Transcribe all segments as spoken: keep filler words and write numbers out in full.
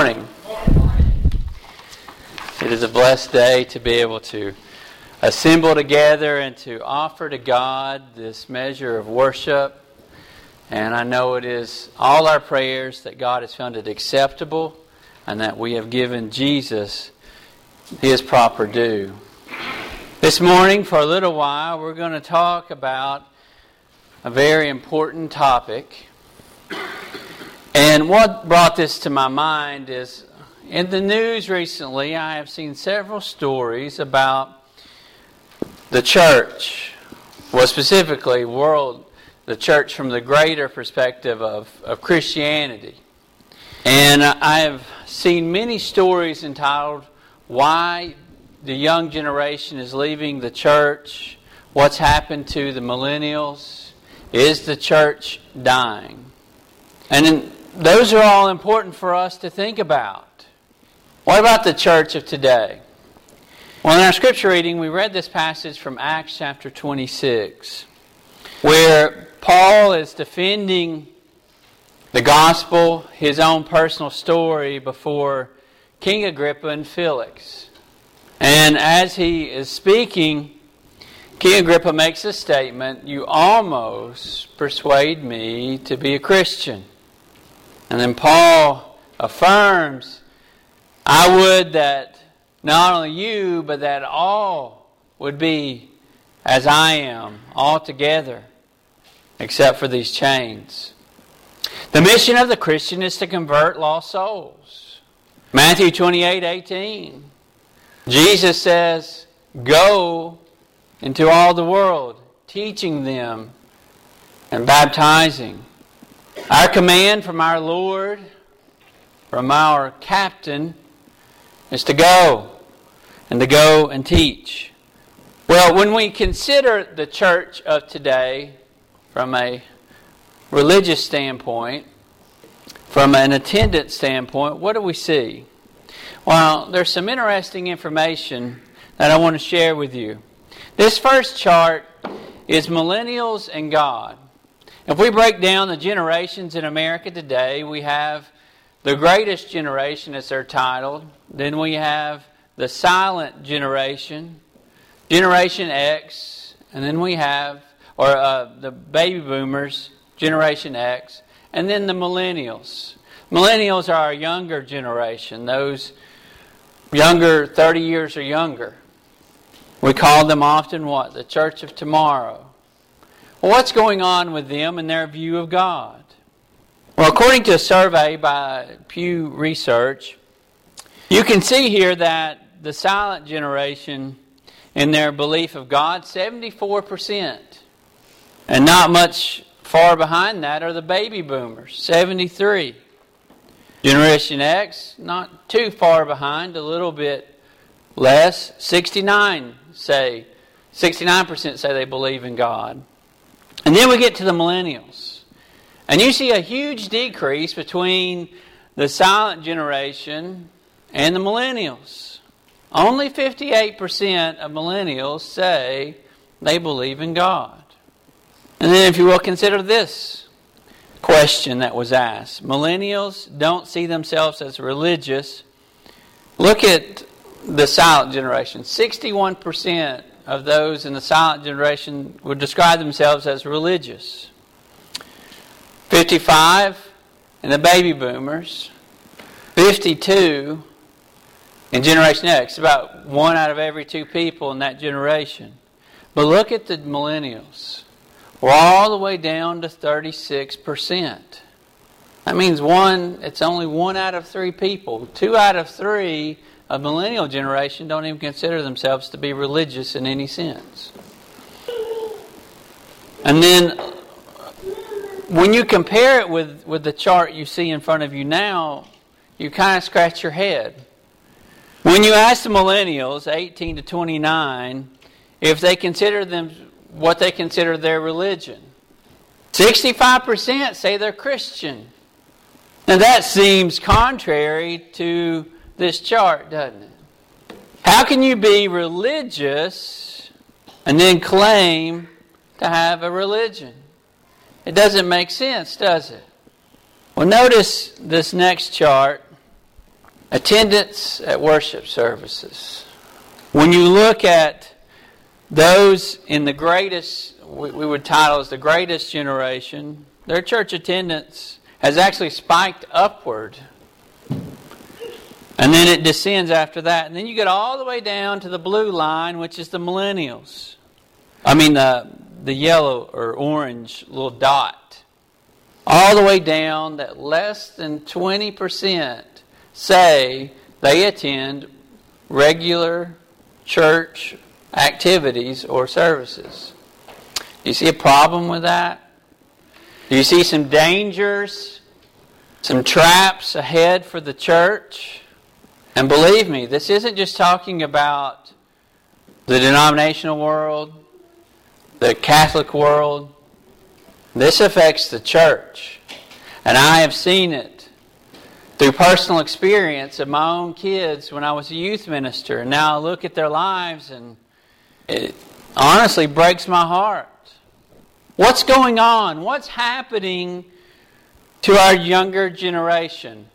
morning. It is a blessed day to be able to assemble together and to offer to God this measure of worship. And I know it is all our prayers that God has found it acceptable and that we have given Jesus His proper due. This morning, for a little while, we're going to talk about a very important topic. And what brought this to my mind is, in the news recently, I have seen several stories about the church, well, specifically world, the church from the greater perspective of, of Christianity. And I have seen many stories entitled, Why the Young Generation is Leaving the Church, What's Happened to the Millennials, Is the Church Dying? And in, those are all important for us to think about. What about the church of today? Well, in our scripture reading, we read this passage from Acts chapter twenty-six, where Paul is defending the gospel, his own personal story before King Agrippa and Felix. And as he is speaking, King Agrippa makes a statement, "You almost persuade me to be a Christian." And then Paul affirms, "I would that not only you, but that all would be as I am, all together, except for these chains." The mission of the Christian is to convert lost souls. Matthew twenty-eight eighteen. Jesus says, "Go into all the world, teaching them and baptizing." Our command from our Lord, from our captain, is to go and to go and teach. Well, when we consider the church of today from a religious standpoint, from an attendance standpoint, what do we see? Well, there's some interesting information that I want to share with you. This first chart is millennials and God. If we break down the generations in America today, we have the greatest generation, as they're titled. Then we have the silent generation, Generation X, and then we have, or uh, the baby boomers, Generation X, and then the millennials. Millennials are our younger generation, those younger, thirty years or younger. We call them often what? The church of tomorrow. Well, what's going on with them and their view of God? Well, according to a survey by Pew Research, you can see here that the silent generation, in their belief of God, seventy-four percent. And not much far behind that are the baby boomers, seventy-three. Generation X, not too far behind, a little bit less, sixty-nine say, sixty-nine percent say they believe in God. And then we get to the millennials. And you see a huge decrease between the silent generation and the millennials. Only fifty-eight percent of millennials say they believe in God. And then if you will, consider this question that was asked. Millennials don't see themselves as religious. Look at the silent generation. sixty-one percent of those in the silent generation would describe themselves as religious. fifty-five in the baby boomers. fifty-two in Generation X. About one out of every two people in that generation. But look at the millennials. We're all the way down to thirty-six percent. That means one, it's only one out of three people. Two out of three of the millennial generation don't even consider themselves to be religious in any sense. And then when you compare it with, with the chart you see in front of you now, you kind of scratch your head. When you ask the millennials, eighteen to twenty-nine, if they consider them what they consider their religion, sixty-five percent say they're Christian. Now that seems contrary to this chart, doesn't it? How can you be religious and then claim to have a religion? It doesn't make sense, does it? Well, notice this next chart. attendance at worship services. When you look at those in the greatest, we would title as the greatest generation, their church attendance has actually spiked upward. And then it descends after that. And then you get all the way down to the blue line, which is the millennials. I mean, the, the yellow or orange little dot. All the way down that less than twenty percent say they attend regular church activities or services. Do you see a problem with that? Do you see some dangers, some traps ahead for the church? And believe me, this isn't just talking about the denominational world, the Catholic world. This affects the church. And I have seen it through personal experience of my own kids when I was a youth minister. And now I look at their lives and it honestly breaks my heart. What's going on? What's happening to our younger generation?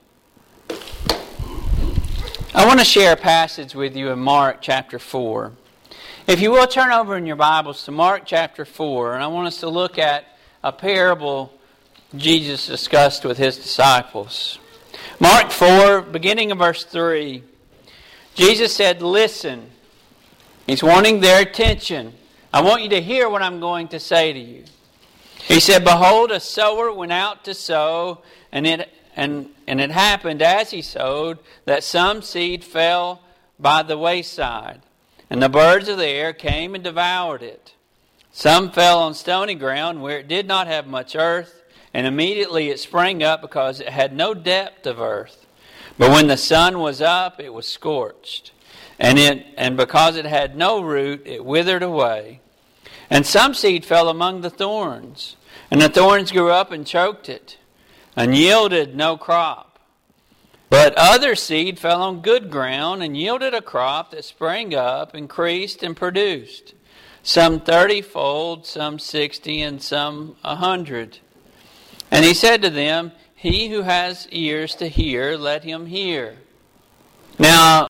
I want to share a passage with you in Mark chapter four. If you will, turn over in your Bibles to Mark chapter four, and I want us to look at a parable Jesus discussed with His disciples. Mark four, beginning of verse three, Jesus said, "Listen." He's wanting their attention. I want you to hear what I'm going to say to you. He said, "Behold, a sower went out to sow, and it and and it happened as he sowed that some seed fell by the wayside, and the birds of the air came and devoured it. Some fell on stony ground where it did not have much earth, and immediately it sprang up because it had no depth of earth. But when the sun was up, it was scorched, and it and because it had no root, it withered away. And some seed fell among the thorns, and the thorns grew up and choked it, and yielded no crop. But other seed fell on good ground, and yielded a crop that sprang up, increased, and produced, some thirty-fold, some sixty, and some a hundred. And he said to them, He who has ears to hear, let him hear." Now,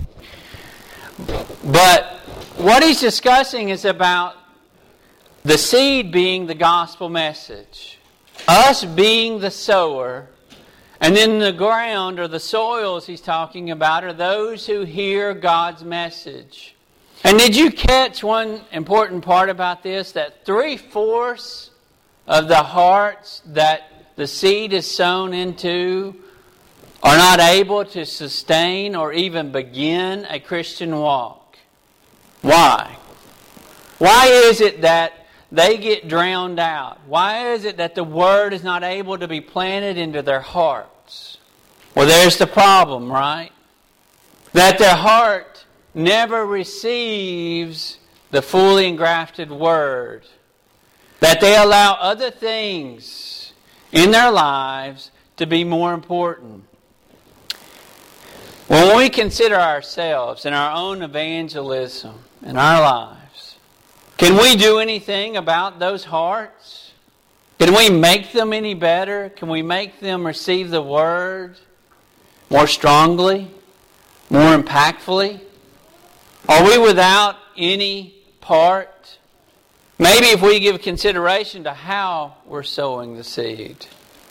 but what he's discussing is about the seed being the gospel message, us being the sower, and then the ground or the soils he's talking about are those who hear God's message. And did you catch one important part about this? That three-fourths of the hearts that the seed is sown into are not able to sustain or even begin a Christian walk. Why? Why is it that they get drowned out? Why is it that the Word is not able to be planted into their hearts? Well, there's the problem, right? That their heart never receives the fully engrafted Word. That they allow other things in their lives to be more important. When we consider ourselves and our own evangelism in our lives, can we do anything about those hearts? Can we make them any better? Can we make them receive the Word more strongly, more impactfully? Are we without any part? Maybe if we give consideration to how we're sowing the seed.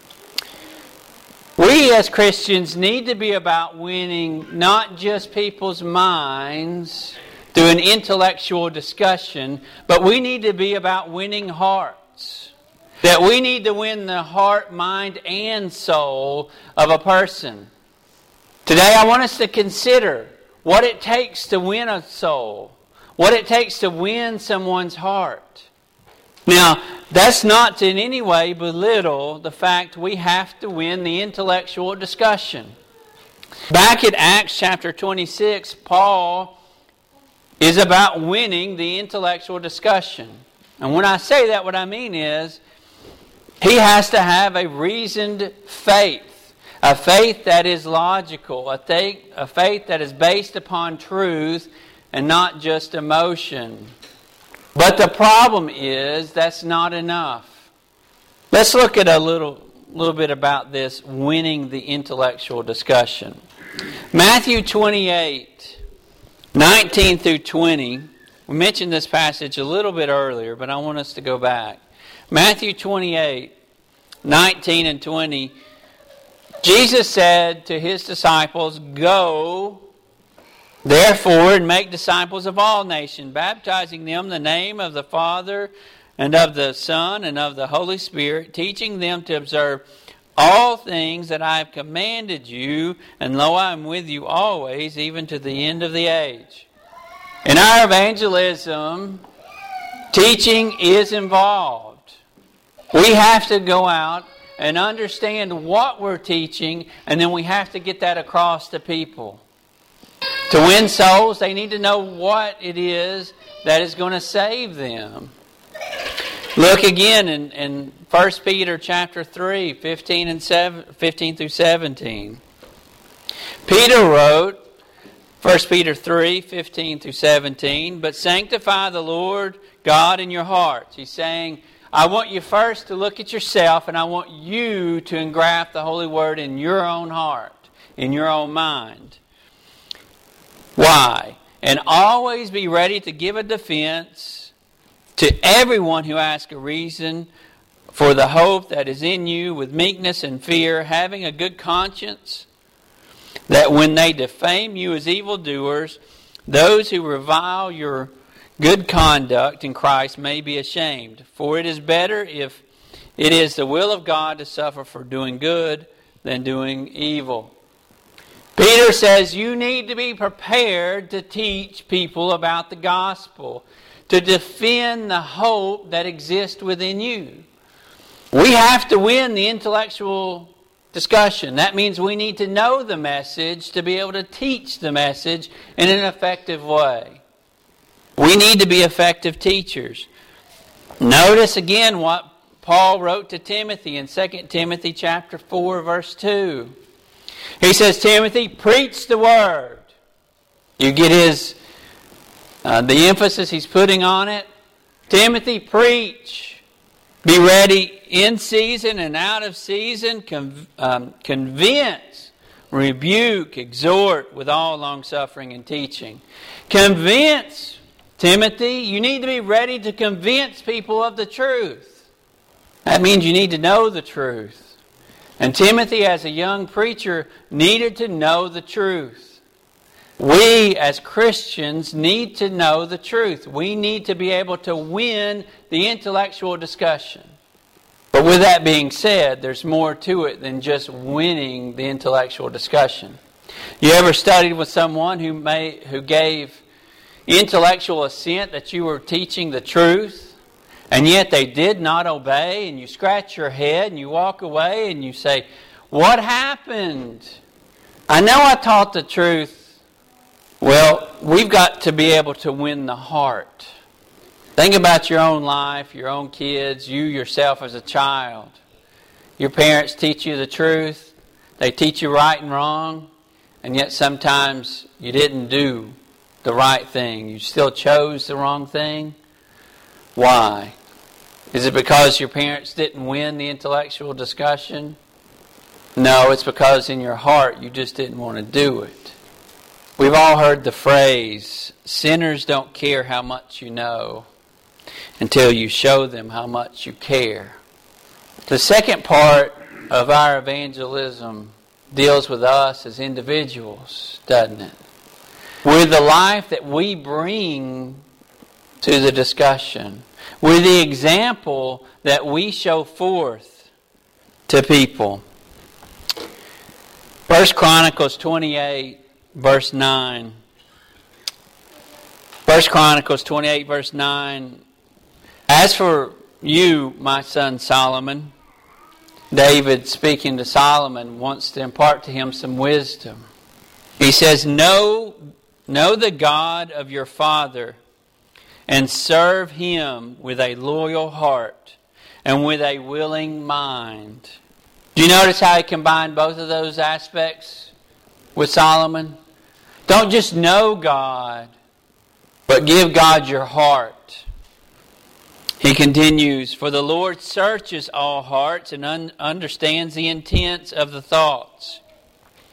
We as Christians need to be about winning not just people's minds through an intellectual discussion, but we need to be about winning hearts. That we need to win the heart, mind, and soul of a person. Today I want us to consider what it takes to win a soul. What it takes to win someone's heart. Now, that's not to in any way belittle the fact we have to win the intellectual discussion. Back in Acts chapter twenty-six, Paul is about winning the intellectual discussion. And when I say that, what I mean is he has to have a reasoned faith. A faith that is logical. A faith, a faith that is based upon truth and not just emotion. But the problem is that's not enough. Let's look at a little, little bit about this winning the intellectual discussion. Matthew twenty-eight, nineteen through twenty. We mentioned this passage a little bit earlier, but I want us to go back. Matthew twenty-eight, nineteen and twenty. Jesus said to His disciples, "Go, therefore, and make disciples of all nations, baptizing them in the name of the Father and of the Son and of the Holy Spirit, teaching them to observe all things that I have commanded you, and lo, I am with you always, even to the end of the age." In our evangelism, teaching is involved. We have to go out and understand what we're teaching, and then we have to get that across to people. To win souls, they need to know what it is that is going to save them. Look again in, in First Peter chapter three, fifteen and seven, fifteen through seventeen. Peter wrote, First Peter three, fifteen through seventeen, "But sanctify the Lord God in your hearts." He's saying, I want you first to look at yourself, and I want you to engraft the Holy Word in your own heart, in your own mind. Why? "And always be ready to give a defense to everyone who asks a reason for the hope that is in you with meekness and fear, having a good conscience, that when they defame you as evildoers, those who revile your good conduct in Christ may be ashamed. For it is better if it is the will of God to suffer for doing good than doing evil." Peter says you need to be prepared to teach people about the gospel, to defend the hope that exists within you. We have to win the intellectual discussion. That means we need to know the message to be able to teach the message in an effective way. We need to be effective teachers. Notice again what Paul wrote to Timothy in Second Timothy chapter four, verse two. He says, "Timothy, preach the word." You get his uh, the emphasis he's putting on it. Timothy, preach. Be ready in season and out of season. Con- um, convince, rebuke, exhort with all long-suffering and teaching. Convince, Timothy. You need to be ready to convince people of the truth. That means you need to know the truth. And Timothy, as a young preacher, needed to know the truth. We, as Christians, need to know the truth. We need to be able to win the intellectual discussion. But with that being said, there's more to it than just winning the intellectual discussion. You ever studied with someone who may, who gave intellectual assent that you were teaching the truth, and yet they did not obey, and you scratch your head and you walk away and you say, "What happened? I know I taught the truth." Well, we've got to be able to win the heart. Think about your own life, your own kids, you yourself as a child. Your parents teach you the truth. They teach you right and wrong, and yet sometimes you didn't do the right thing. You still chose the wrong thing. Why? Is it because your parents didn't win the intellectual discussion? No, it's because in your heart you just didn't want to do it. We've all heard the phrase, "Sinners don't care how much you know until you show them how much you care." The second part of our evangelism deals with us as individuals, doesn't it? With the life that we bring to the discussion, with the example that we show forth to people. First Chronicles twenty-eight, verse nine. First Chronicles twenty-eight, verse nine. "As for you, my son Solomon," David, speaking to Solomon, wants to impart to him some wisdom. He says, Know, know the God of your father, and serve Him with a loyal heart and with a willing mind. Do you notice how he combined both of those aspects with Solomon? Don't just know God, but give God your heart. He continues, "For the Lord searches all hearts and un- understands the intents of the thoughts.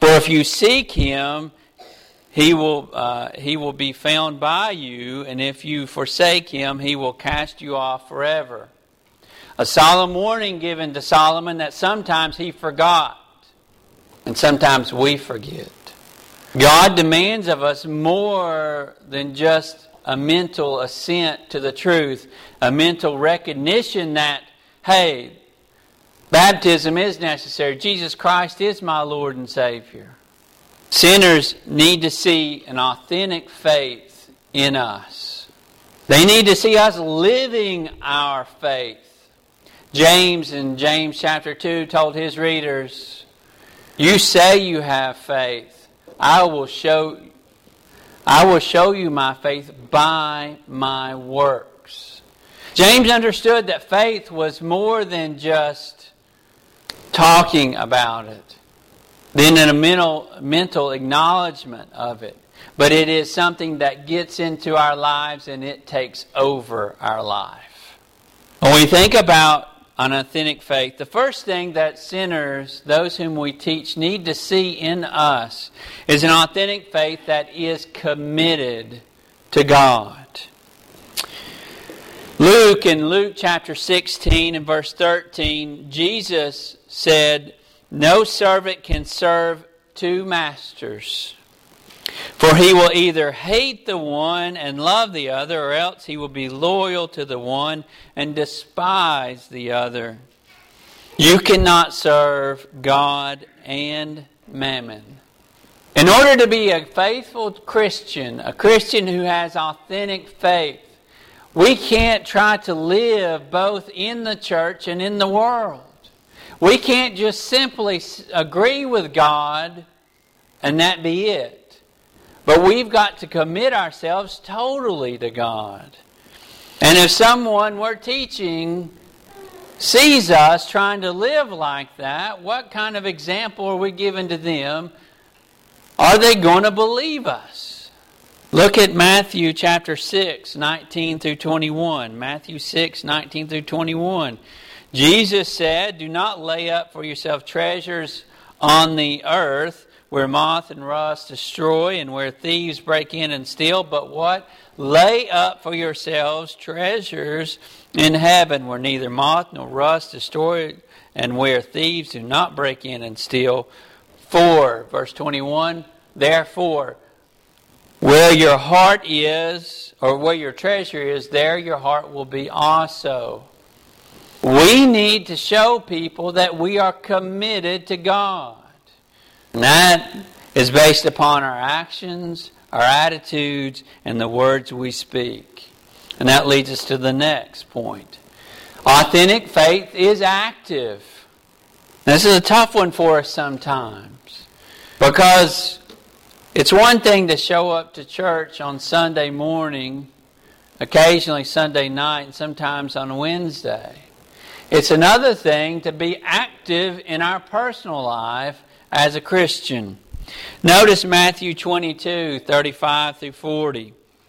For if you seek Him, He will uh, He will be found by you, and if you forsake Him, He will cast you off forever. A solemn warning given to Solomon that sometimes he forgot, and sometimes we forget. God demands of us more than just a mental assent to the truth, a mental recognition that, hey, baptism is necessary. Jesus Christ is my Lord and Savior. Sinners need to see an authentic faith in us. They need to see us living our faith. James in James chapter two told his readers, "You say you have faith. I will show I will show you my faith by my works." James understood that faith was more than just talking about it, than a mental, mental acknowledgement of it. But it is something that gets into our lives and it takes over our life. When we think about an authentic faith, the first thing that sinners, those whom we teach, need to see in us is an authentic faith that is committed to God. Luke, in Luke chapter sixteen and verse thirteen, Jesus said, "No servant can serve two masters. For he will either hate the one and love the other, or else he will be loyal to the one and despise the other. You cannot serve God and mammon." In order to be a faithful Christian, a Christian who has authentic faith, we can't try to live both in the church and in the world. We can't just simply agree with God and that be it. But we've got to commit ourselves totally to God. And if someone we're teaching sees us trying to live like that, what kind of example are we giving to them? Are they going to believe us? Look at Matthew chapter six, nineteen through twenty-one. Matthew six, nineteen through twenty-one. Jesus said, "Do not lay up for yourself treasures on the earth, where moth and rust destroy and where thieves break in and steal, but what? Lay up for yourselves treasures in heaven, where neither moth nor rust destroy and where thieves do not break in and steal. For," verse twenty-one, "therefore, where your heart is, or where your treasure is, there your heart will be also." We need to show people that we are committed to God. And that is based upon our actions, our attitudes, and the words we speak. And that leads us to the next point. Authentic faith is active. This is a tough one for us sometimes, because it's one thing to show up to church on Sunday morning, occasionally Sunday night, and sometimes on Wednesday. It's another thing to be active in our personal life as a Christian. Notice Matthew twenty-two, thirty-five through forty.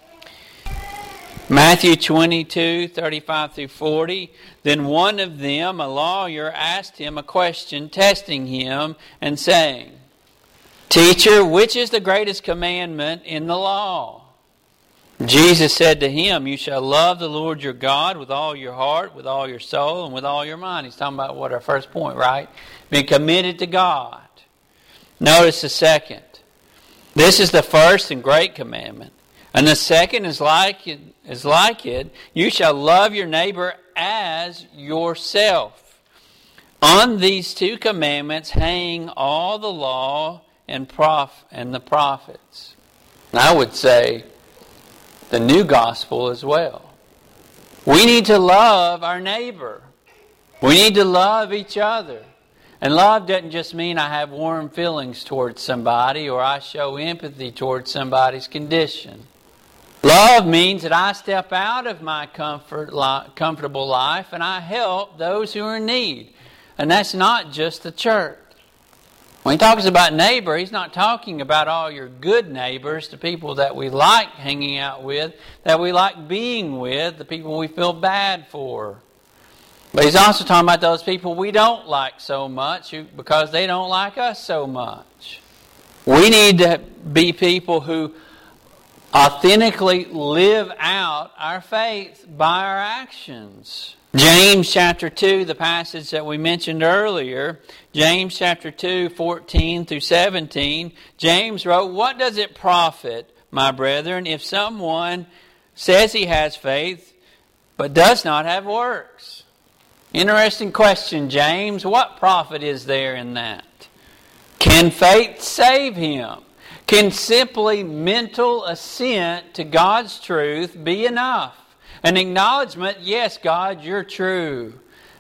Matthew twenty-two, thirty-five through forty. "Then one of them, a lawyer, asked him a question, testing him and saying, 'Teacher, which is the greatest commandment in the law?' Jesus said to him, 'You shall love the Lord your God with all your heart, with all your soul, and with all your mind.'" He's talking about what, our first point, right? Being committed to God. Notice the second. "This is the first and great commandment. And the second is like it, is like it. You shall love your neighbor as yourself. On these two commandments hang all the law and prof and the prophets." And I would say the new gospel as well. We need to love our neighbor. We need to love each other. And love doesn't just mean I have warm feelings towards somebody or I show empathy towards somebody's condition. Love means that I step out of my comfort, comfortable life and I help those who are in need. And that's not just the church. When he talks about neighbor, he's not talking about all your good neighbors, the people that we like hanging out with, that we like being with, the people we feel bad for. But he's also talking about those people we don't like so much because they don't like us so much. We need to be people who authentically live out our faith by our actions. James chapter two, the passage that we mentioned earlier, James chapter two, fourteen through seventeen, James wrote, "What does it profit, my brethren, if someone says he has faith, but does not have works?" Interesting question, James. What profit is there in that? Can faith save him? Can simply mental assent to God's truth be enough? An acknowledgement, yes, God, you're true.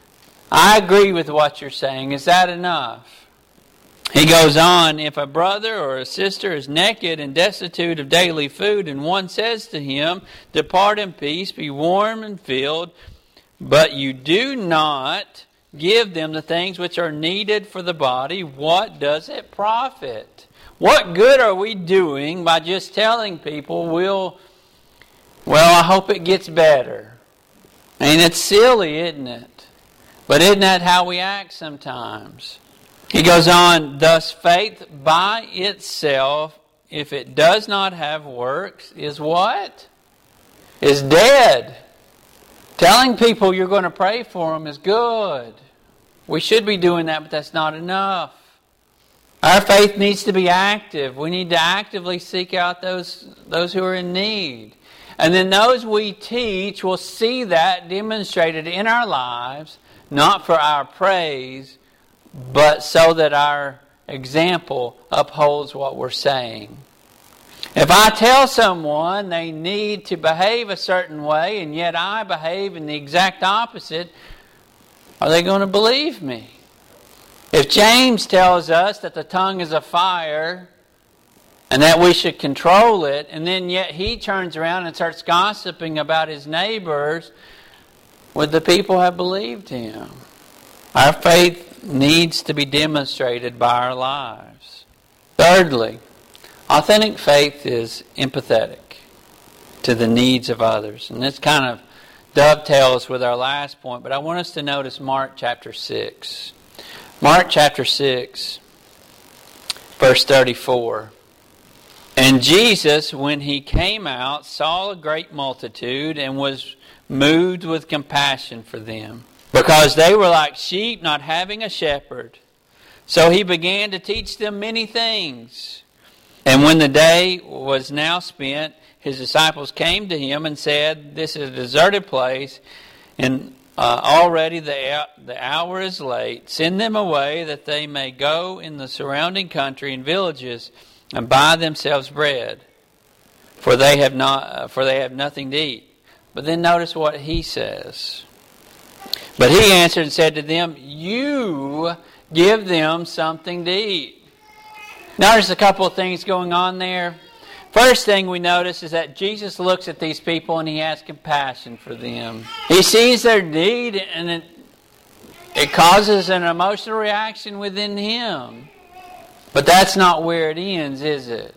I agree with what you're saying. Is that enough? He goes on, "If a brother or a sister is naked and destitute of daily food, and one says to him, 'Depart in peace, be warm and filled,' but you do not give them the things which are needed for the body, what does it profit?" What good are we doing by just telling people, we'll, well, I hope it gets better? I mean, it's silly, isn't it? But isn't that how we act sometimes? He goes on, "Thus faith by itself, if it does not have works, is what? Is dead." Telling people you're going to pray for them is good. We should be doing that, but that's not enough. Our faith needs to be active. We need to actively seek out those, those who are in need. And then those we teach will see that demonstrated in our lives, not for our praise, but so that our example upholds what we're saying. If I tell someone they need to behave a certain way, and yet I behave in the exact opposite, are they going to believe me? If James tells us that the tongue is a fire and that we should control it, and then yet he turns around and starts gossiping about his neighbors, would the people have believed him? Our faith needs to be demonstrated by our lives. Thirdly, authentic faith is empathetic to the needs of others. And this kind of dovetails with our last point, but I want us to notice Mark chapter six. Mark chapter six, verse thirty-four. "And Jesus, when he came out, saw a great multitude and was moved with compassion for them, because they were like sheep not having a shepherd. So he began to teach them many things. And when the day was now spent, his disciples came to him and said, 'This is a deserted place, and uh, already the, the hour is late. Send them away that they may go in the surrounding country and villages and buy themselves bread, for they have not, uh, for they have nothing to eat.' But then notice what he says. But he answered and said to them, 'You give them something to eat.'" Notice a couple of things going on there. First thing we notice is that Jesus looks at these people and he has compassion for them. He sees their need and it, it causes an emotional reaction within him. But that's not where it ends, is it?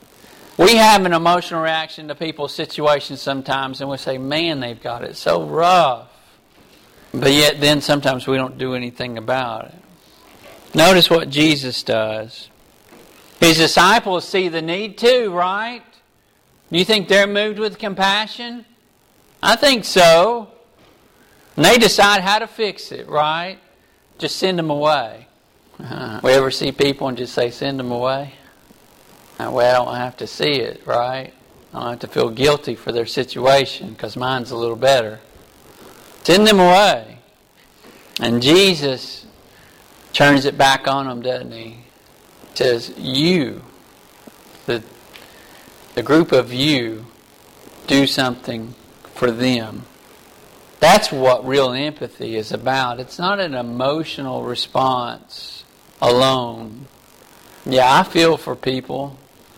We have an emotional reaction to people's situations sometimes and we say, "Man, they've got it so rough." But yet then sometimes we don't do anything about it. Notice what Jesus does. His disciples see the need too, right? Do you think they're moved with compassion? I think so. And they decide how to fix it, right? Just send them away. Uh-huh. We ever see people and just say, "Send them away"? That way I don't have to see it, right? I don't have to feel guilty for their situation because mine's a little better. Send them away. And Jesus turns it back on them, doesn't he? Says, "You, the, the group of you, do something for them." That's what real empathy is about. It's not an emotional response alone. Yeah, I feel for people,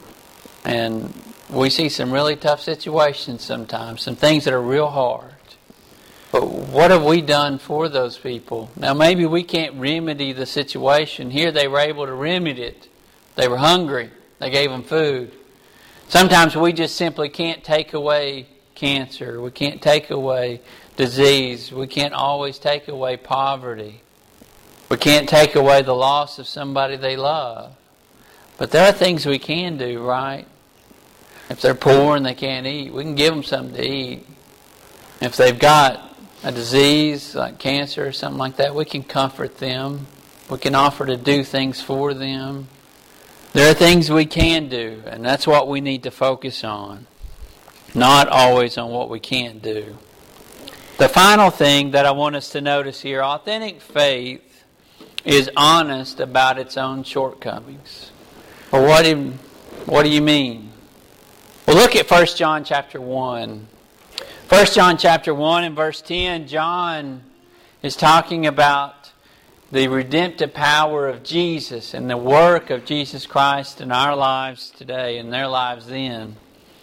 and we see some really tough situations sometimes, some things that are real hard. But what have we done for those people? Now maybe we can't remedy the situation. Here they were able to remedy it. They were hungry. They gave them food. Sometimes we just simply can't take away cancer. We can't take away disease. We can't always take away poverty. We can't take away the loss of somebody they love. But there are things we can do, right? If they're poor and they can't eat, we can give them something to eat. If they've got a disease like cancer or something like that, we can comfort them. We can offer to do things for them. There are things we can do, and that's what we need to focus on. Not always on what we can't do. The final thing that I want us to notice here, authentic faith is honest about its own shortcomings. Well, what do, what do you mean? Well, look at First John chapter one. First John chapter one and verse ten, John is talking about the redemptive power of Jesus and the work of Jesus Christ in our lives today and their lives then.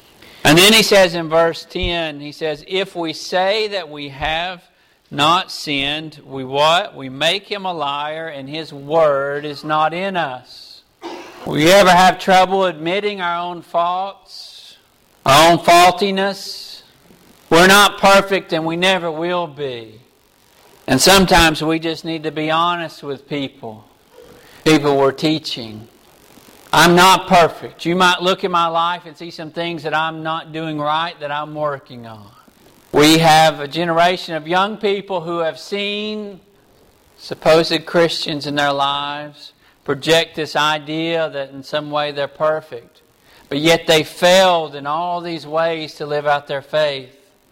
And then he says in verse ten, he says, if we say that we have not sinned, we what? We make him a liar and his word is not in us. We ever have trouble admitting our own faults, our own faultiness? We're not perfect and we never will be. And sometimes we just need to be honest with people. People we're teaching. I'm not perfect. You might look at my life and see some things that I'm not doing right that I'm working on. We have a generation of young people who have seen supposed Christians in their lives project this idea that in some way they're perfect. But yet they failed in all these ways to live out their faith.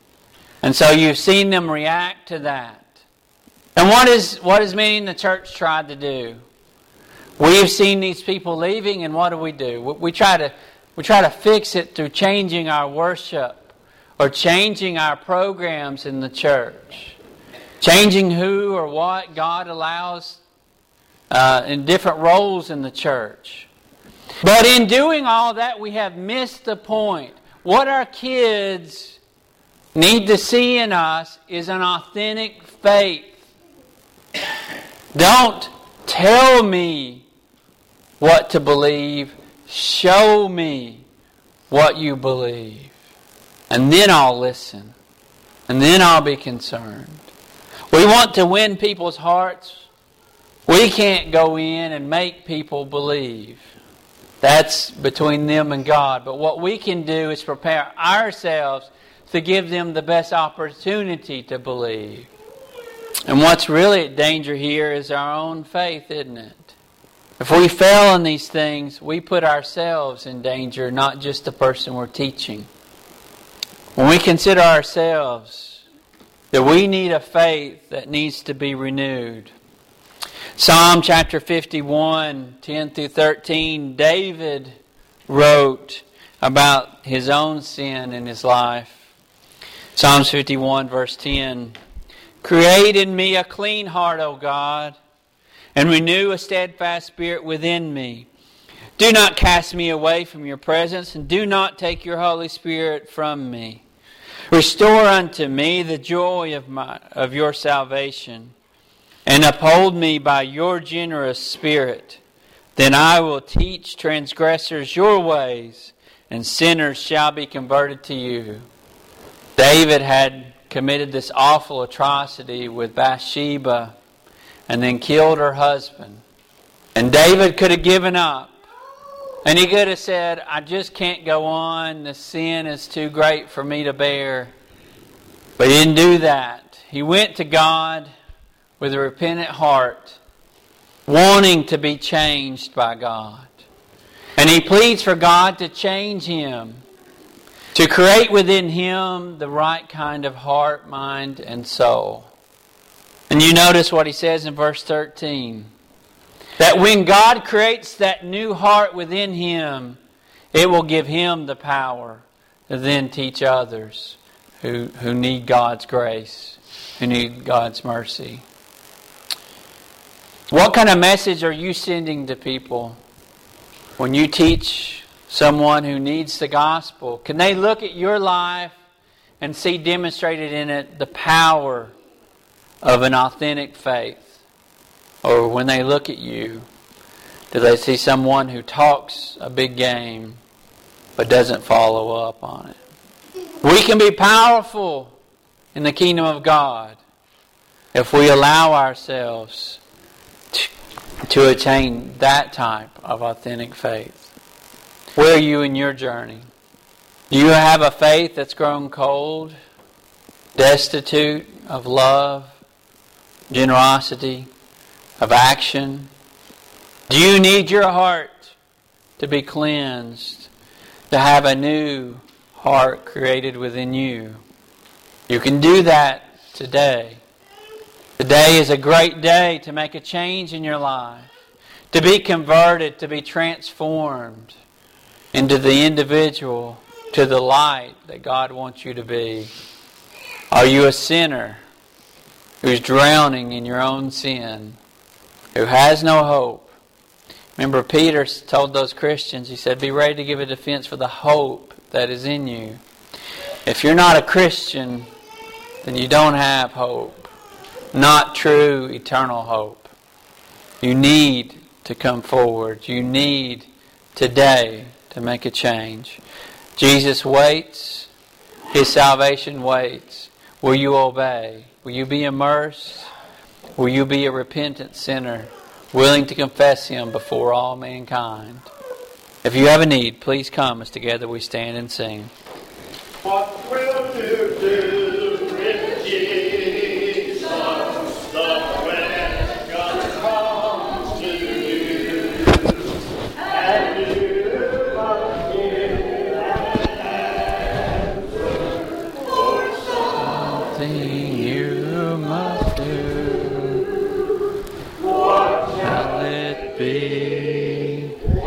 And so you've seen them react to that. And what is what is meaning the church tried to do? We've seen these people leaving, and what do we do? We try to we try to fix it through changing our worship or changing our programs in the church. Changing who or what God allows uh, in different roles in the church. But in doing all that, we have missed the point. What our kids need to see in us is an authentic faith. Don't tell me what to believe. Show me what you believe. And then I'll listen. And then I'll be concerned. We want to win people's hearts. We can't go in and make people believe. That's between them and God. But what we can do is prepare ourselves to give them the best opportunity to believe. And what's really at danger here is our own faith, isn't it? If we fail in these things, we put ourselves in danger, not just the person we're teaching. When we consider ourselves, that we need a faith that needs to be renewed. Psalm chapter fifty-one, ten through thirteen, David wrote about his own sin in his life. Psalms fifty-one, verse ten. Create in me a clean heart, O God, and renew a steadfast spirit within me. Do not cast me away from your presence, and do not take your Holy Spirit from me. Restore unto me the joy of my of your salvation, and uphold me by your generous spirit. Then I will teach transgressors your ways, and sinners shall be converted to you. David had committed this awful atrocity with Bathsheba and then killed her husband. And David could have given up. And he could have said, I just can't go on. The sin is too great for me to bear. But he didn't do that. He went to God with a repentant heart, wanting to be changed by God. And he pleads for God to change him, to create within him the right kind of heart, mind, and soul. And you notice what he says in verse thirteen. That when God creates that new heart within him, it will give him the power to then teach others who, who need God's grace, who need God's mercy. What kind of message are you sending to people when you teach someone who needs the gospel? Can they look at your life and see demonstrated in it the power of an authentic faith? Or when they look at you, do they see someone who talks a big game but doesn't follow up on it? We can be powerful in the kingdom of God if we allow ourselves to, to attain that type of authentic faith? Where are you in your journey? Do you have a faith that's grown cold, destitute of love, generosity, of action? Do you need your heart to be cleansed, to have a new heart created within you? You can do that today. Today is a great day to make a change in your life, to be converted, to be transformed into the individual, to the light that God wants you to be. Are you a sinner who's drowning in your own sin, who has no hope? Remember, Peter told those Christians, he said, be ready to give a defense for the hope that is in you. If you're not a Christian, then you don't have hope. Not true eternal hope. You need to come forward. You need today to make a change. Jesus waits. His salvation waits. Will you obey? Will you be immersed? Will you be a repentant sinner, willing to confess Him before all mankind? If you have a need, please come as together we stand and sing. What will you do with Jesus, the when God comes to you, and you must give an answer for something you